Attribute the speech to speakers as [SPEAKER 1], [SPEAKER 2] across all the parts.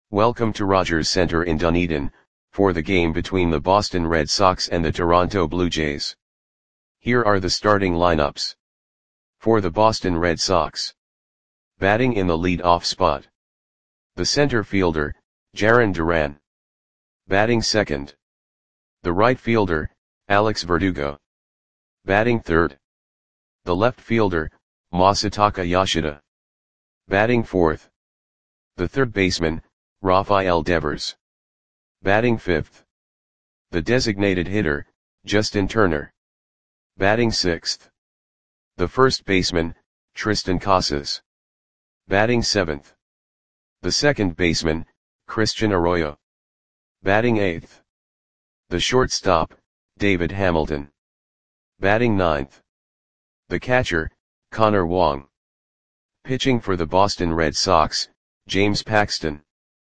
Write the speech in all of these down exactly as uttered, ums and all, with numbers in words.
[SPEAKER 1] Welcome to Rogers Center in Dunedin, for the game between the Boston Red Sox and the Toronto Blue Jays. Here are the starting lineups. For the Boston Red Sox. Batting in the lead-off spot. The center fielder, Jarren Duran. Batting second. The right fielder, Alex Verdugo. Batting third. The left fielder, Masataka Yoshida. Batting fourth. The third baseman, Rafael Devers. Batting fifth. The designated hitter, Justin Turner. Batting sixth. The first baseman, Triston Casas. Batting seventh. The second baseman, Christian Arroyo. Batting eighth. The shortstop, David Hamilton. Batting ninth. The catcher, Connor Wong. Pitching for the Boston Red Sox, James Paxton.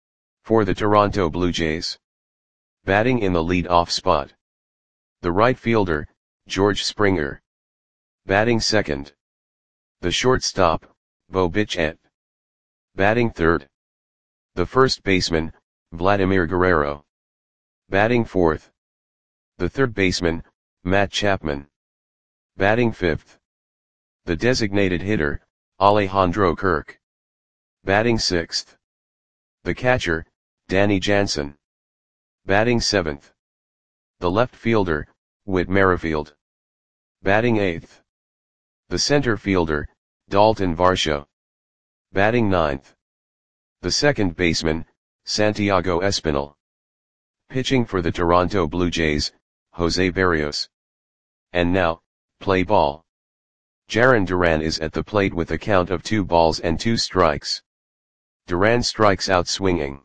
[SPEAKER 1] For the Toronto Blue Jays. Batting in the lead-off spot. The right fielder, George Springer. Batting second. The shortstop, Bo Bichette. Batting third. The first baseman, Vladimir Guerrero. Batting fourth. The third baseman, Matt Chapman. Batting fifth. The designated hitter, Alejandro Kirk. Batting sixth. The catcher, Danny Jansen. Batting seventh. The left fielder, Whit Merrifield. Batting eighth. The center fielder, Dalton Varsho. Batting ninth. The second baseman, Santiago Espinal. Pitching for the Toronto Blue Jays, Jose Berrios. And now, play ball. Jarren Duran is at the plate with a count of two balls and two strikes. Duran strikes out swinging.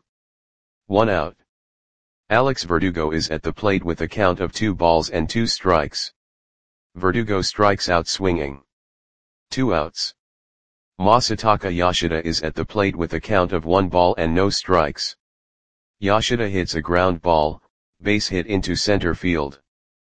[SPEAKER 1] One out. Alex Verdugo is at the plate with a count of two balls and two strikes. Verdugo strikes out swinging. Two outs. Masataka Yoshida is at the plate with a count of one ball and no strikes. Yoshida hits a ground ball, base hit into center field.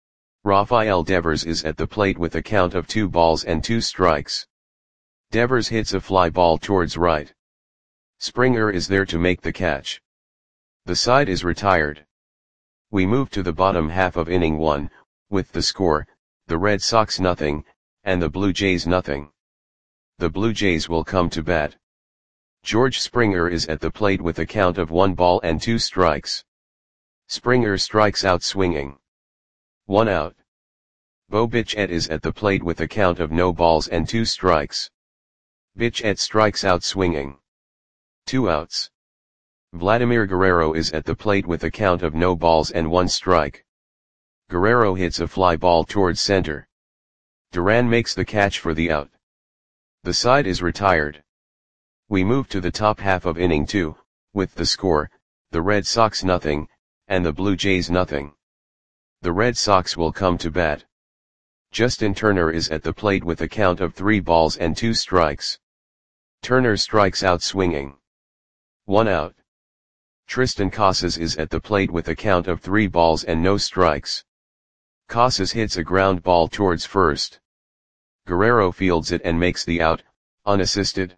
[SPEAKER 1] Rafael Devers is at the plate with a count of two balls and two strikes. Devers hits a fly ball towards right. Springer is there to make the catch. The side is retired. We move to the bottom half of inning one, with the score, the Red Sox nothing, and the Blue Jays nothing. The Blue Jays will come to bat. George Springer is at the plate with a count of one ball and two strikes. Springer strikes out swinging. One out. Bo Bichette is at the plate with a count of no balls and two strikes. Bichette strikes out swinging. Two outs. Vladimir Guerrero is at the plate with a count of no balls and one strike. Guerrero hits a fly ball towards center. Duran makes the catch for the out. The side is retired. We move to the top half of inning two, with the score, the Red Sox nothing, and the Blue Jays nothing. The Red Sox will come to bat. Justin Turner is at the plate with a count of three balls and two strikes. Turner strikes out swinging. One out. Triston Casas is at the plate with a count of three balls and no strikes. Casas hits a ground ball towards first. Guerrero fields it and makes the out, unassisted.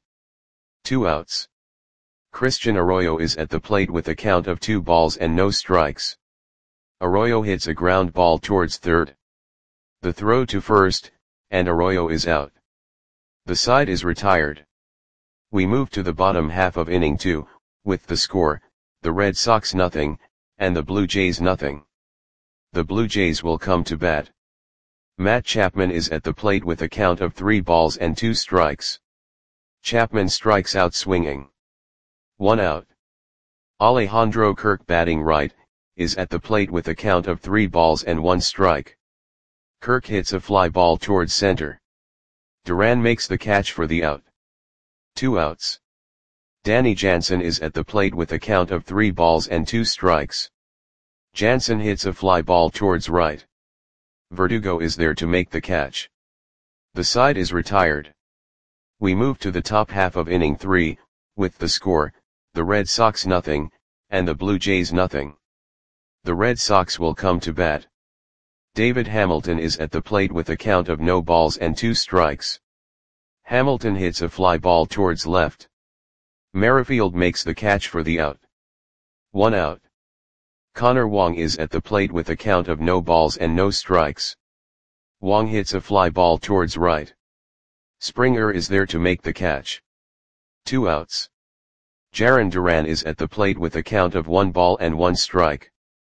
[SPEAKER 1] Two outs. Christian Arroyo is at the plate with a count of two balls and no strikes. Arroyo hits a ground ball towards third. The throw to first, and Arroyo is out. The side is retired. We move to the bottom half of inning two, with the score, the Red Sox nothing, and the Blue Jays nothing. The Blue Jays will come to bat. Matt Chapman is at the plate with a count of three balls and two strikes. Chapman strikes out swinging. One out. Alejandro Kirk batting right, is at the plate with a count of three balls and one strike. Kirk hits a fly ball towards center. Duran makes the catch for the out. Two outs. Danny Jansen is at the plate with a count of three balls and two strikes. Jansen hits a fly ball towards right. Verdugo is there to make the catch. The side is retired. We move to the top half of inning three, with the score, the Red Sox nothing, and the Blue Jays nothing. The Red Sox will come to bat. David Hamilton is at the plate with a count of no balls and two strikes. Hamilton hits a fly ball towards left. Merrifield makes the catch for the out. One out. Connor Wong is at the plate with a count of no balls and no strikes. Wong hits a fly ball towards right. Springer is there to make the catch. Two outs. Jarren Duran is at the plate with a count of one ball and one strike.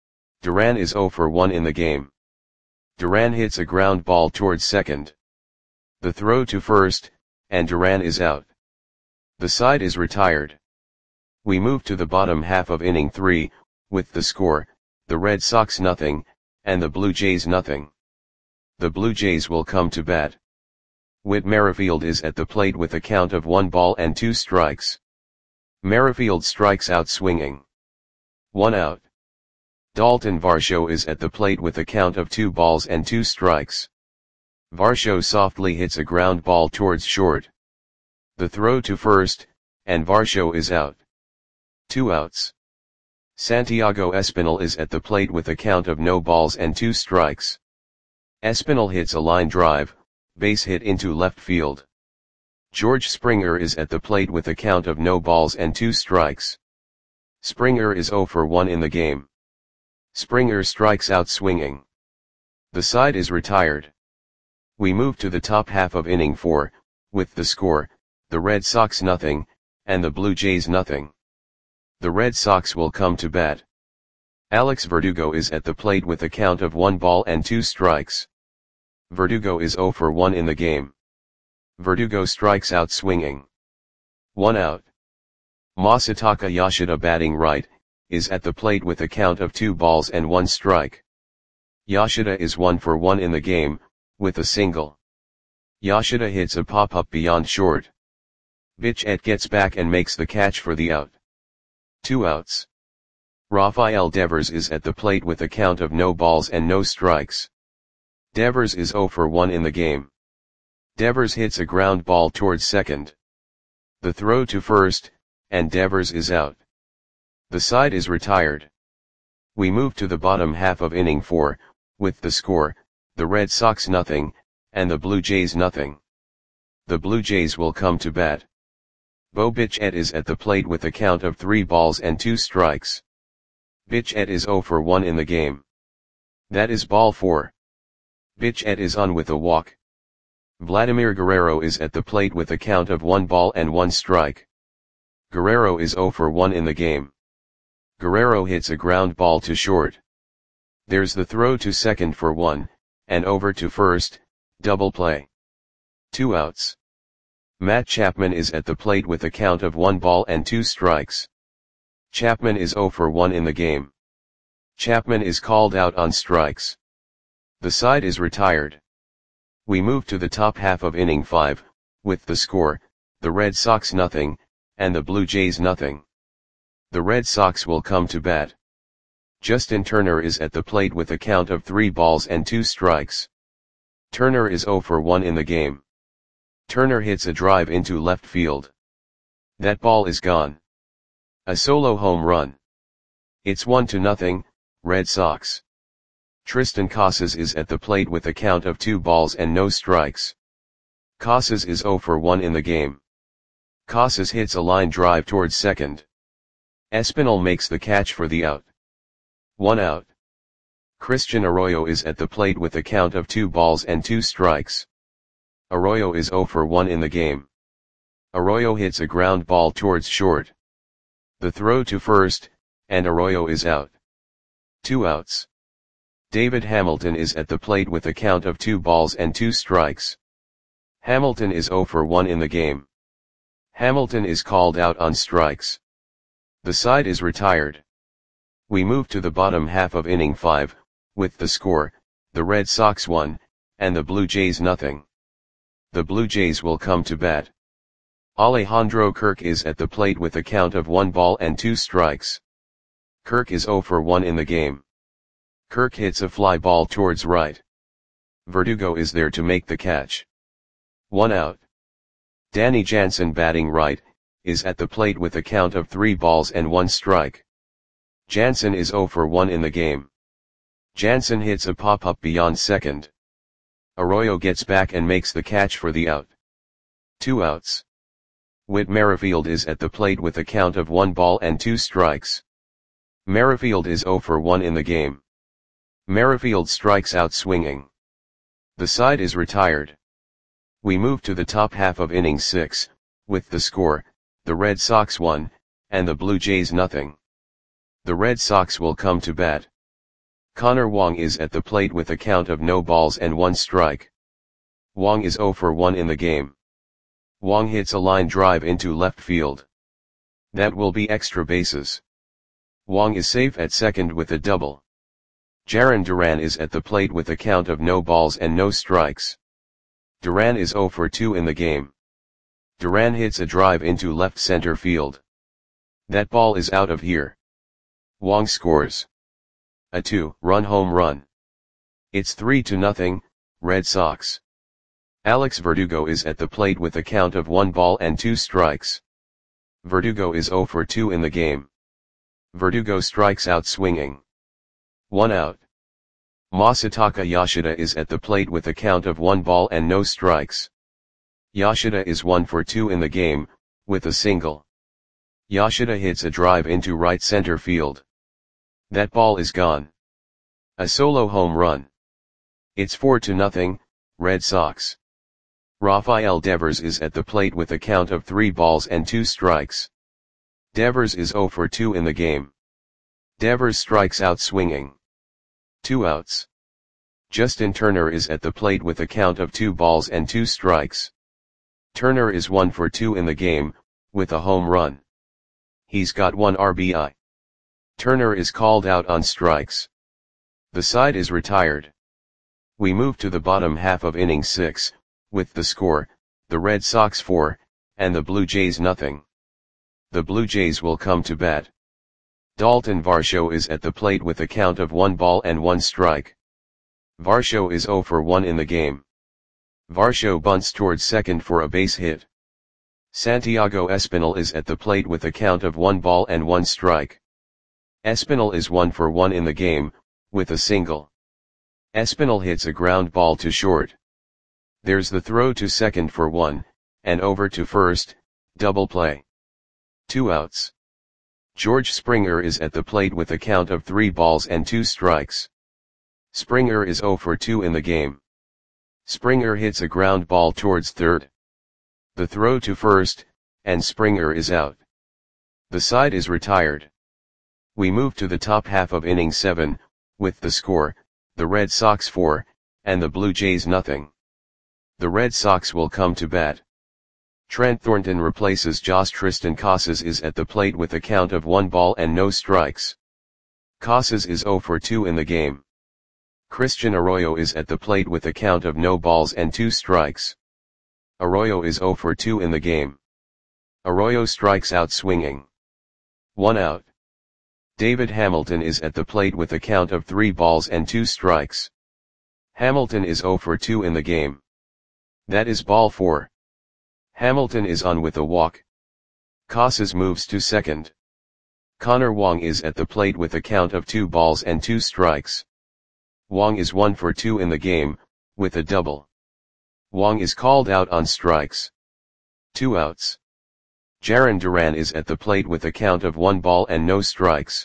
[SPEAKER 1] Duran is zero for one in the game. Duran hits a ground ball towards second. The throw to first, and Duran is out. The side is retired. We move to the bottom half of inning three, with the score, the Red Sox nothing, and the Blue Jays nothing. The Blue Jays will come to bat. Whit Merrifield is at the plate with a count of one ball and two strikes. Merrifield strikes out swinging. One out. Dalton Varsho is at the plate with a count of two balls and two strikes. Varsho softly hits a ground ball towards short. The throw to first, and Varsho is out. Two outs. Santiago Espinal is at the plate with a count of no balls and two strikes. Espinal hits a line drive, base hit into left field. George Springer is at the plate with a count of no balls and two strikes. Springer is zero for one in the game. Springer strikes out swinging. The side is retired. We move to the top half of inning four, with the score, the Red Sox nothing, and the Blue Jays nothing. The Red Sox will come to bat. Alex Verdugo is at the plate with a count of one ball and two strikes. Verdugo is zero for one in the game. Verdugo strikes out swinging. One out. Masataka Yoshida, batting right, is at the plate with a count of two balls and one strike. Yoshida is one for one in the game, with a single. Yoshida hits a pop-up beyond short. Bichette gets back and makes the catch for the out. Two outs. Rafael Devers is at the plate with a count of no balls and no strikes. Devers is zero for one in the game. Devers hits a ground ball towards second. The throw to first, and Devers is out. The side is retired. We move to the bottom half of inning four, with the score, the Red Sox nothing, and the Blue Jays nothing. The Blue Jays will come to bat. Bo Bichette is at the plate with a count of three balls and two strikes. Bichette is zero for one in the game. That is ball four. Bichette is on with a walk. Vladimir Guerrero is at the plate with a count of one ball and one strike. Guerrero is zero for one in the game. Guerrero hits a ground ball to short. There's the throw to second for one, and over to first, double play. Two outs. Matt Chapman is at the plate with a count of one ball and two strikes. Chapman is zero for one in the game. Chapman is called out on strikes. The side is retired. We move to the top half of inning five, with the score, the Red Sox nothing, and the Blue Jays nothing. The Red Sox will come to bat. Justin Turner is at the plate with a count of three balls and two strikes. Turner is zero for one in the game. Turner hits a drive into left field. That ball is gone. A solo home run. It's one to nothing, Red Sox. Tristan Casas is at the plate with a count of two balls and no strikes. Casas is zero for one in the game. Casas hits a line drive towards second. Espinal makes the catch for the out. One out. Christian Arroyo is at the plate with a count of two balls and two strikes. Arroyo is zero for one in the game. Arroyo hits a ground ball towards short. The throw to first, and Arroyo is out. Two outs. David Hamilton is at the plate with a count of two balls and two strikes. Hamilton is zero for one in the game. Hamilton is called out on strikes. The side is retired. We move to the bottom half of inning five, with the score, the Red Sox one, and the Blue Jays nothing. The Blue Jays will come to bat. Alejandro Kirk is at the plate with a count of one ball and two strikes. Kirk is zero for one in the game. Kirk hits a fly ball towards right. Verdugo is there to make the catch. One out. Danny Jansen, batting right, is at the plate with a count of three balls and one strike. Jansen is zero for one in the game. Jansen hits a pop-up beyond second. Arroyo gets back and makes the catch for the out. Two outs. Whit Merrifield is at the plate with a count of one ball and two strikes. Merrifield is zero for one in the game. Merrifield strikes out swinging. The side is retired. We move to the top half of inning six, with the score, the Red Sox one, and the Blue Jays nothing. The Red Sox will come to bat. Connor Wong is at the plate with a count of no balls and one strike. Wong is zero for one in the game. Wong hits a line drive into left field. That will be extra bases. Wong is safe at second with a double. Jarren Duran is at the plate with a count of no balls and no strikes. Duran is zero for two in the game. Duran hits a drive into left center field. That ball is out of here. Wong scores a two-run home run. It's three to nothing, Red Sox. Alex Verdugo is at the plate with a count of one ball and two strikes. Verdugo is zero for two in the game. Verdugo strikes out swinging. One out. Masataka Yoshida is at the plate with a count of one ball and no strikes. Yoshida is one for two in the game, with a single. Yoshida hits a drive into right center field. That ball is gone. A solo home run. It's four to nothing, Red Sox. Rafael Devers is at the plate with a count of three balls and two strikes. Devers is zero for two in the game. Devers strikes out swinging. Two outs. Justin Turner is at the plate with a count of two balls and two strikes. Turner is one for two in the game, with a home run. He's got one R B I. Turner is called out on strikes. The side is retired. We move to the bottom half of inning six, with the score, the Red Sox four, and the Blue Jays nothing. The Blue Jays will come to bat. Dalton Varsho is at the plate with a count of one ball and one strike. Varsho is zero for one in the game. Varsho bunts towards second for a base hit. Santiago Espinal is at the plate with a count of one ball and one strike. Espinal is one for one in the game, with a single. Espinal hits a ground ball to short. There's the throw to second for one, and over to first, double play. Two outs. George Springer is at the plate with a count of three balls and two strikes. Springer is zero for two in the game. Springer hits a ground ball towards third. The throw to first, and Springer is out. The side is retired. We move to the top half of inning seven, with the score, the Red Sox four, and the Blue Jays nothing. The Red Sox will come to bat. Trent Thornton replaces Josh Tristan Casas is at the plate with a count of one ball and no strikes. Casas is zero for two in the game. Christian Arroyo is at the plate with a count of no balls and two strikes. Arroyo is zero for two in the game. Arroyo strikes out swinging. One out. David Hamilton is at the plate with a count of three balls and two strikes. Hamilton is zero for two in the game. That is ball four. Hamilton is on with a walk. Casas moves to second. Connor Wong is at the plate with a count of two balls and two strikes. Wong is one for two in the game, with a double. Wong is called out on strikes. Two outs. Jarren Duran is at the plate with a count of one ball and no strikes.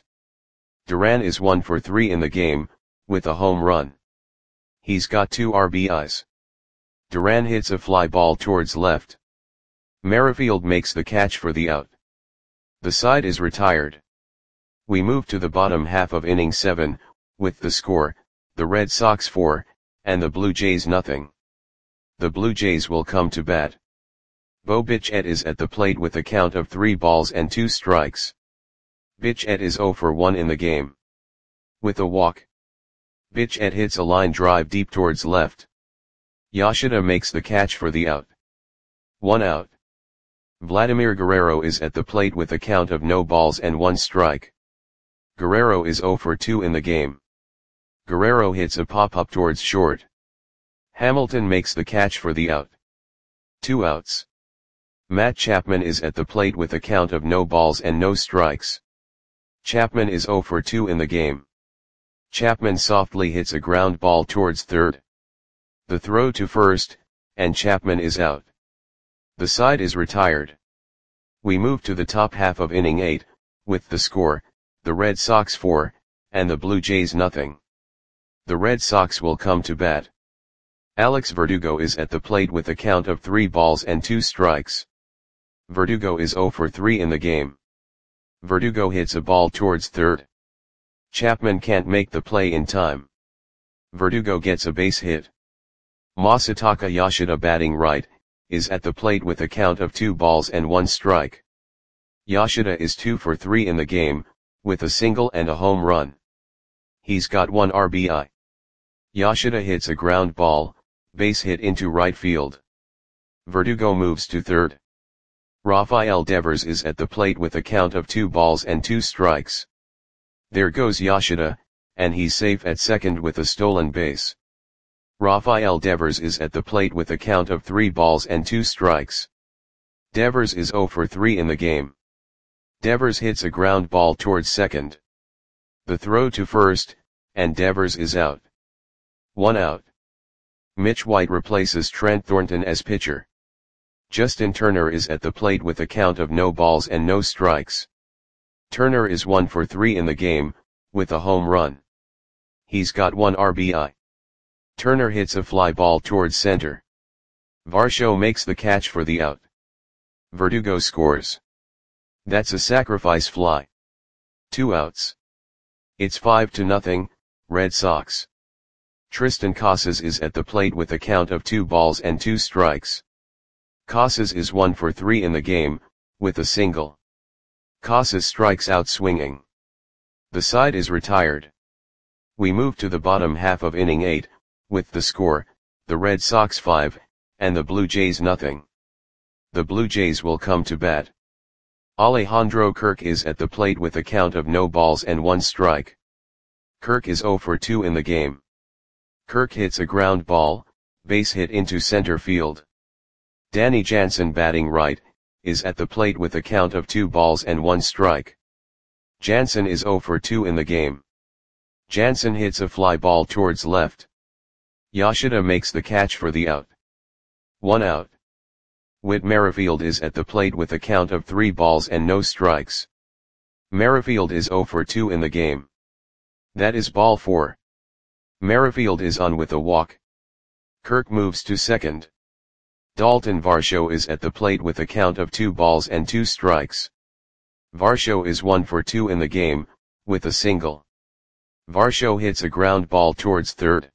[SPEAKER 1] Duran is one for three in the game, with a home run. He's got two R B Is. Duran hits a fly ball towards left. Merrifield makes the catch for the out. The side is retired. We move to the bottom half of inning seven, with the score, the Red Sox four, and the Blue Jays nothing. The Blue Jays will come to bat. Bo Bichette is at the plate with a count of three balls and two strikes. Bichette is zero for one in the game. With a walk. Bichette hits a line drive deep towards left. Yoshida makes the catch for the out. One out. Vladimir Guerrero is at the plate with a count of no balls and one strike. Guerrero is zero for two in the game. Guerrero hits a pop-up towards short. Hamilton makes the catch for the out. Two outs. Matt Chapman is at the plate with a count of no balls and no strikes. Chapman is zero for two in the game. Chapman softly hits a ground ball towards third. The throw to first, and Chapman is out. The side is retired. We move to the top half of inning eight, with the score, the Red Sox four, and the Blue Jays nothing. The Red Sox will come to bat. Alex Verdugo is at the plate with a count of three balls and two strikes. Verdugo is zero for three in the game. Verdugo hits a ball towards third. Chapman can't make the play in time. Verdugo gets a base hit. Masataka Yoshida, batting right, is at the plate with a count of two balls and one strike. Yoshida is two for three in the game, with a single and a home run. He's got one R B I. Yoshida hits a ground ball, base hit into right field. Verdugo moves to third. Rafael Devers is at the plate with a count of two balls and two strikes. There goes Yoshida, and he's safe at second with a stolen base. Rafael Devers is at the plate with a count of three balls and two strikes. Devers is zero for three in the game. Devers hits a ground ball towards second. The throw to first, and Devers is out. One out. Mitch White replaces Trent Thornton as pitcher. Justin Turner is at the plate with a count of no balls and no strikes. Turner is one for three in the game, with a home run. He's got one R B I. Turner hits a fly ball towards center. Varsho makes the catch for the out. Verdugo scores. That's a sacrifice fly. Two outs. It's five to nothing, Red Sox. Tristan Casas is at the plate with a count of two balls and two strikes. Casas is one for three in the game, with a single. Casas strikes out swinging. The side is retired. We move to the bottom half of inning eight, with the score, the Red Sox five, and the Blue Jays nothing. The Blue Jays will come to bat. Alejandro Kirk is at the plate with a count of no balls and one strike. Kirk is zero for two in the game. Kirk hits a ground ball, base hit into center field. Danny Jansen, batting right, is at the plate with a count of two balls and one strike. Jansen is zero for two in the game. Jansen hits a fly ball towards left. Yoshida makes the catch for the out. One out. Whit Merrifield is at the plate with a count of three balls and no strikes. Merrifield is zero for two in the game. That is ball four. Merrifield is on with a walk. Kirk moves to second. Dalton Varsho is at the plate with a count of two balls and two strikes. Varsho is one for two in the game, with a single. Varsho hits a ground ball towards third.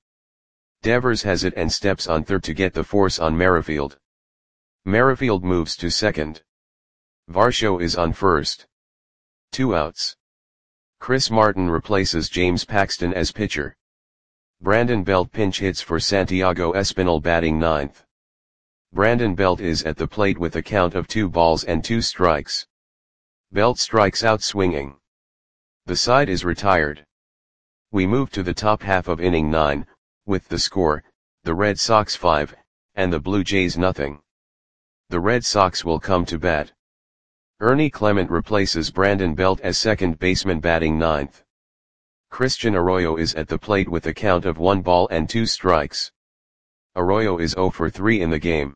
[SPEAKER 1] Devers has it and steps on third to get the force on Merrifield. Merrifield moves to second. Varsho is on first. Two outs. Chris Martin replaces James Paxton as pitcher. Brandon Belt pinch hits for Santiago Espinal, batting ninth. Brandon Belt is at the plate with a count of two balls and two strikes. Belt strikes out swinging. The side is retired. We move to the top half of inning nine, with the score, the Red Sox five, and the Blue Jays nothing. The Red Sox will come to bat. Ernie Clement replaces Brandon Belt as second baseman, batting ninth. Christian Arroyo is at the plate with a count of one ball and two strikes. Arroyo is zero for three in the game.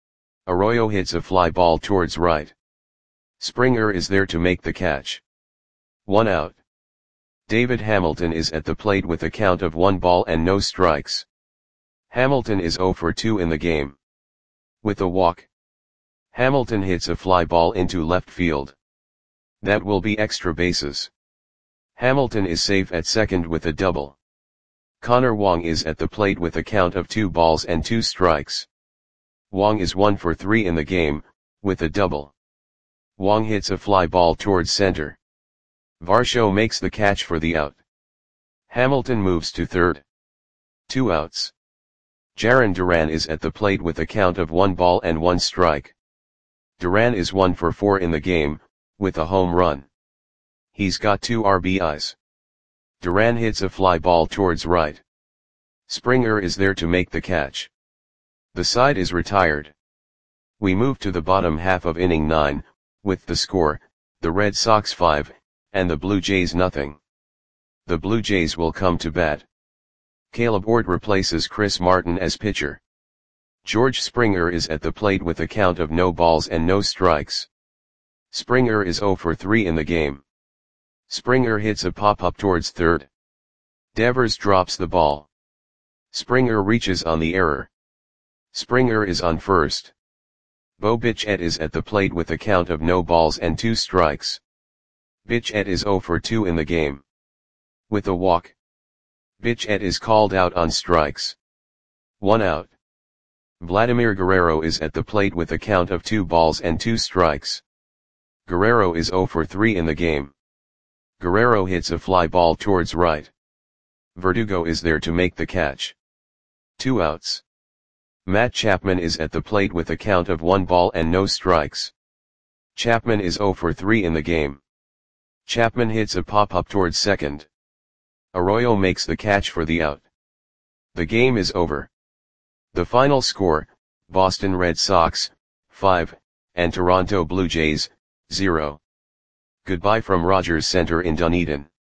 [SPEAKER 1] Arroyo hits a fly ball towards right. Springer is there to make the catch. One out. David Hamilton is at the plate with a count of one ball and no strikes. Hamilton is zero for two in the game. With a walk. Hamilton hits a fly ball into left field. That will be extra bases. Hamilton is safe at second with a double. Connor Wong is at the plate with a count of two balls and two strikes. Wong is one for three in the game, with a double. Wong hits a fly ball towards center. Varsho makes the catch for the out. Hamilton moves to third. Two outs. Jarren Duran is at the plate with a count of one ball and one strike. Duran is one for four in the game, with a home run. He's got two R B Is. Duran hits a fly ball towards right. Springer is there to make the catch. The side is retired. We move to the bottom half of inning nine, with the score, the Red Sox five, and the Blue Jays nothing. The Blue Jays will come to bat. Caleb Ward replaces Chris Martin as pitcher. George Springer is at the plate with a count of no balls and no strikes. Springer is zero for three in the game. Springer hits a pop-up towards third. Devers drops the ball. Springer reaches on the error. Springer is on first. Bo Bichette is at the plate with a count of no balls and two strikes. Bichette is zero for two in the game. With a walk, Bichette is called out on strikes. One out. Vladimir Guerrero is at the plate with a count of two balls and two strikes. Guerrero is zero for three in the game. Guerrero hits a fly ball towards right. Verdugo is there to make the catch. Two outs. Matt Chapman is at the plate with a count of one ball and no strikes. Chapman is zero for three in the game. Chapman hits a pop-up towards second. Arroyo makes the catch for the out. The game is over. The final score, Boston Red Sox, five, and Toronto Blue Jays, zero. Goodbye from Rogers Center in Dunedin.